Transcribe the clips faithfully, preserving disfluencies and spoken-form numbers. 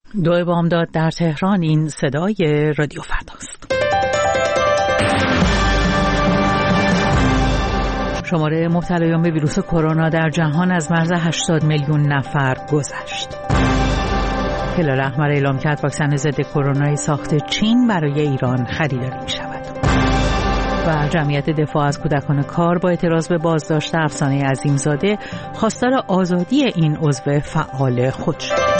دو بامداد در تهران. این صدای رادیو فرداست. شماره مبتلایان به ویروس کرونا در جهان از مرز هشتاد میلیون نفر گذشت. هلال احمر اعلام کرد واکسن ضد کرونا ساخت چین برای ایران خریداری می شود. و جمعیت دفاع از کودکان کار با اعتراض به بازداشت افسانه عظیمزاده خواستار آزادی این عضو فعال خود شد.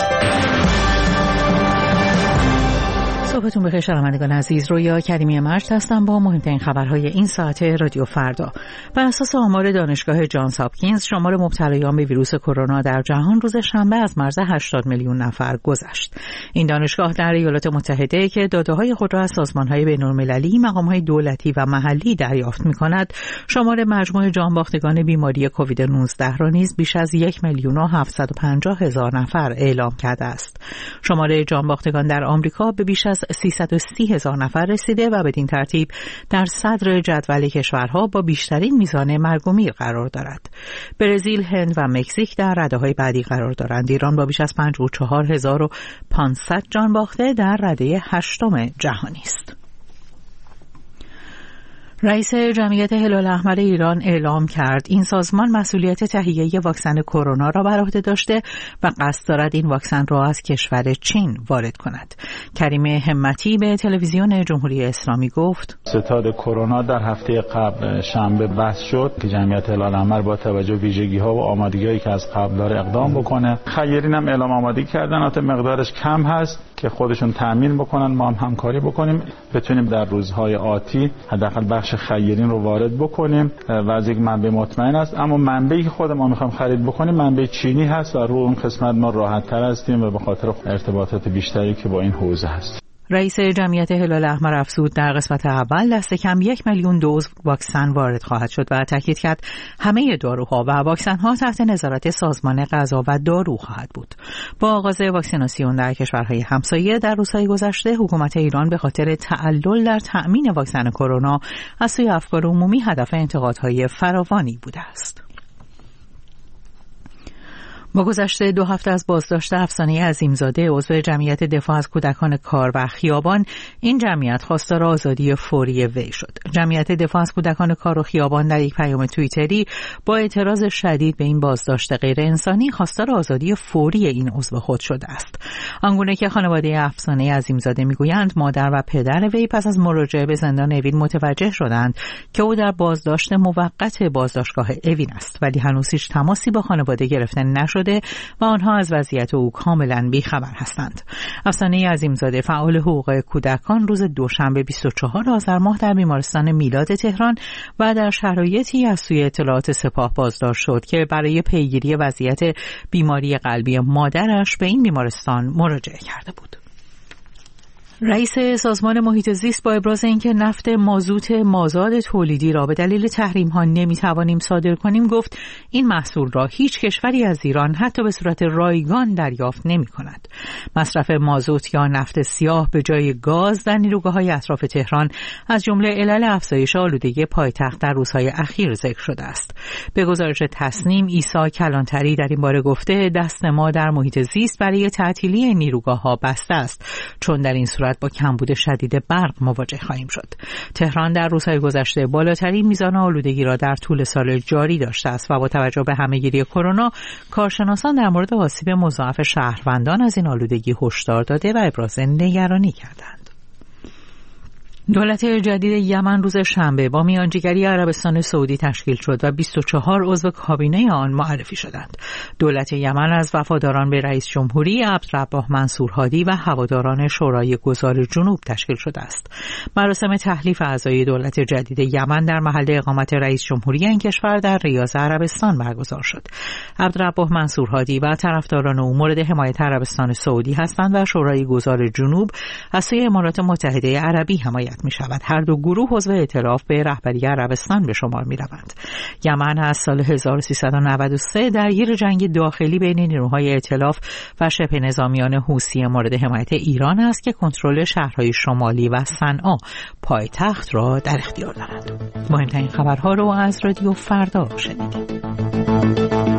صبحتون بخیر شنوندگان عزیز. رویا کریمی مجد هستم با مهمترین خبرهای این ساعت رادیو فردا. بر اساس آمار دانشگاه جانز هاپکینز شمار مبتلایان به ویروس کرونا در جهان روز شنبه از مرز هشتاد میلیون نفر گذشت. این دانشگاه در ایالات متحده که داده‌های خود را از سازمان‌های بین‌المللی، مقام‌های دولتی و محلی دریافت می‌کند، شمار مجموع جانباختگان بیماری کووید نوزده را نیز بیش از یک میلیون و هفتصد و پنجاه هزار نفر اعلام کرده است. شمار جانباختگان در آمریکا به بیش از سیصد و سی هزار نفر رسیده و بدین ترتیب در صدر جدول کشورها با بیشترین میزان مرگ و میر قرار دارد. برزیل، هند و مکزیک در رده‌های بعدی قرار دارند. ایران با بیش از پنجاه و چهار هزار و پانصد جان باخته در رده هشتم جهانی است. رئیس جمعیت هلال احمر ایران اعلام کرد این سازمان مسئولیت تهیه واکسن کرونا را بر عهده داشته و قصد دارد این واکسن را از کشور چین وارد کند. کریم همتی به تلویزیون جمهوری اسلامی گفت: ستاد کرونا در هفته قبل شنبه بحث شد که جمعیت هلال احمر با توجه به ویژگی‌ها و آمادگی‌هایی که از قبل داره اقدام بکنه. خیرین هم اعلام آمادگی کردن، البته مقدارش کم هست که خودشون تامین بکنن، ما هم همکاری بکنیم بتونیم در روزهای آتی حداقل بخش خیرین رو وارد بکنیم و از یک منبع مطمئن است. اما منبعی که خود ما میخوایم خرید بکنیم منبع چینی هست و رو اون قسمت ما راحت تر هستیم و به خاطر ارتباطات بیشتری که با این حوزه هست. رئیس جمعیت هلال احمر افزود در قسمت اول دست کم یک میلیون دوز واکسن وارد خواهد شد و تاکید کرد همه داروها و واکسن‌ها تحت نظارت سازمان غذا و دارو خواهد بود. با آغاز واکسیناسیون در کشورهای همسایه در روزهای گذشته، حکومت ایران به خاطر تعلل در تأمین واکسن کرونا از سوی افکار عمومی هدف انتقادهای فراوانی بوده است. با گذشته دو هفته از بازداشت افسانه عظیمزاده عضو جمعیت دفاع از کودکان کار و خیابان، این جمعیت خواستار آزادی فوری وی شد. جمعیت دفاع از کودکان کار و خیابان در یک پیام توییتری با اعتراض شدید به این بازداشت غیر انسانی خواستار آزادی فوری این عضو خود شده است. آنگونه که خانواده افسانه عظیمزاده میگویند مادر و پدر وی پس از مراجعه به زندان اوین متوجه شدند که او در بازداشت موقت بازداشتگاه اوین است، ولی هنوز هیچ تماسی با خانواده گرفته نشده و آنها از وضعیت او کاملا بیخبر هستند. افسانه عظیمزاده فعال حقوق کودکان روز دوشنبه بیست و چهارم آذر ماه در بیمارستان میلاد تهران و در شرایطی از سوی اطلاعات سپاه بازداشت شد که برای پیگیری وضعیت بیماری قلبی مادرش به این بیمارستان مراجعه کرده بود. رئیس سازمان محیط زیست با ابراز اینکه نفت مازوت مازاد تولیدی را به دلیل تحریم ها نمیتوانیم صادر کنیم گفت این محصول را هیچ کشوری از ایران حتی به صورت رایگان دریافت نمی کند. مصرف مازوت یا نفت سیاه به جای گاز در نیروگاه‌های اطراف تهران از جمله علل افزایش آلودگی پایتخت در روزهای اخیر ذکر شده است. به گزارش تصنیم، عیسی کلانتری در این باره گفته دست ما در محیط زیست برای تعطیلی نیروگاه‌ها بسته است، چون در این صورت با کمبود شدید برق مواجه خواهیم شد. تهران در روزهای گذشته بالاترین میزان آلودگی را در طول سال جاری داشته است و با توجه به همه‌گیری کرونا، کارشناسان در مورد آسیب مضاعف شهروندان از این آلودگی هشدار داده و ابراز نگرانی کردند. دولت جدید یمن روز شنبه با میانجیگری عربستان سعودی تشکیل شد و بیست و چهار عضو کابینه آن معرفی شدند. دولت یمن از وفاداران به رئیس جمهوری عبدالرب منصور هادی و هواداران شورای گذار جنوب تشکیل شده است. مراسم تحلیف اعضای دولت جدید یمن در محل اقامت رئیس جمهوری این کشور در ریاض عربستان برگزار شد. عبدالرب منصور هادی و طرفداران او مورد حمایت عربستان سعودی هستند و شورای گذار جنوب از سوی امارات متحده عربی حمایت می شود. هر دو گروه عضو ائتلاف به رهبری عربستان به شمار می روند. یمن از سال هزار و سیصد و نود و سه درگیر جنگ داخلی بین نیروهای ائتلاف و شبه نظامیان حوثی مورد حمایت ایران است که کنترل شهرهای شمالی و صنعا پایتخت را در اختیار دارند. مهمترین خبرها رو از رادیو فردا شنیدید.